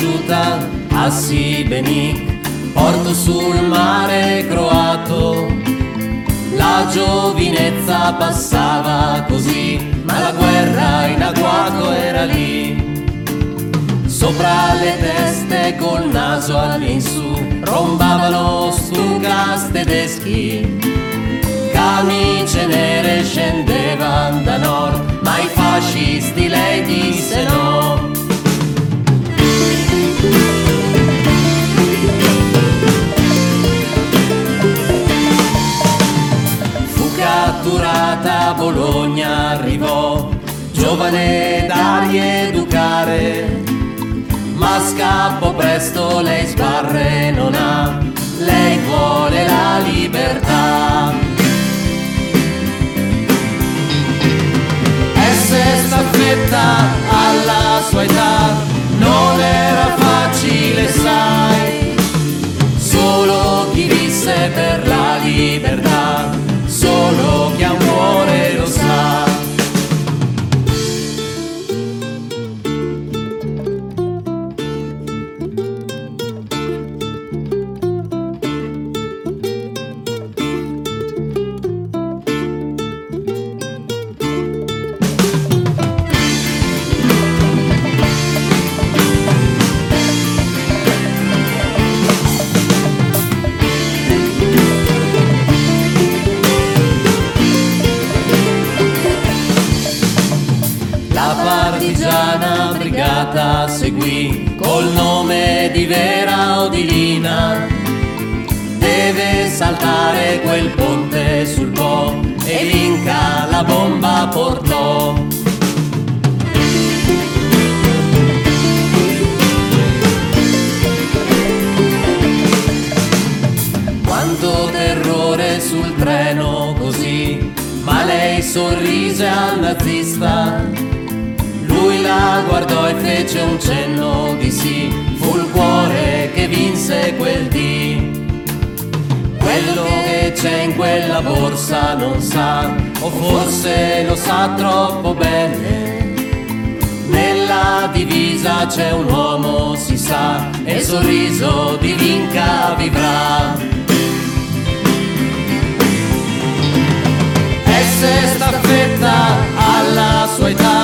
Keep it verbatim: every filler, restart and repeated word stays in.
conosciuta a Sibenic, porto sul mare croato. La giovinezza passava così, ma la guerra in agguato era lì. Sopra le teste col naso all'insù rombavano stucas tedeschi. Camicie nere scendevan da nord, ma i fascisti lei disse no. Fu catturata a Bologna, arrivò giovane da rieducare, ma scappò presto, lei sbarre non ha, lei vuole la libertà. Essere staffetta alla sua età non era facile, sai, solo chi visse per la libertà, solo chi ha un cuore lo sa. La partigiana brigata seguì col nome di Vera Odilina. Deve saltare quel ponte sul Po e l'Inca la bomba portò. Quanto terrore sul treno così, ma lei sorrise al nazista. Lui la guardò e fece un cenno di sì, fu il cuore che vinse quel dì. Quello che c'è in quella borsa non sa, o forse lo sa troppo bene. Nella divisa c'è un uomo, si sa, e il sorriso di Vinca vivrà. Essere staffetta alla sua età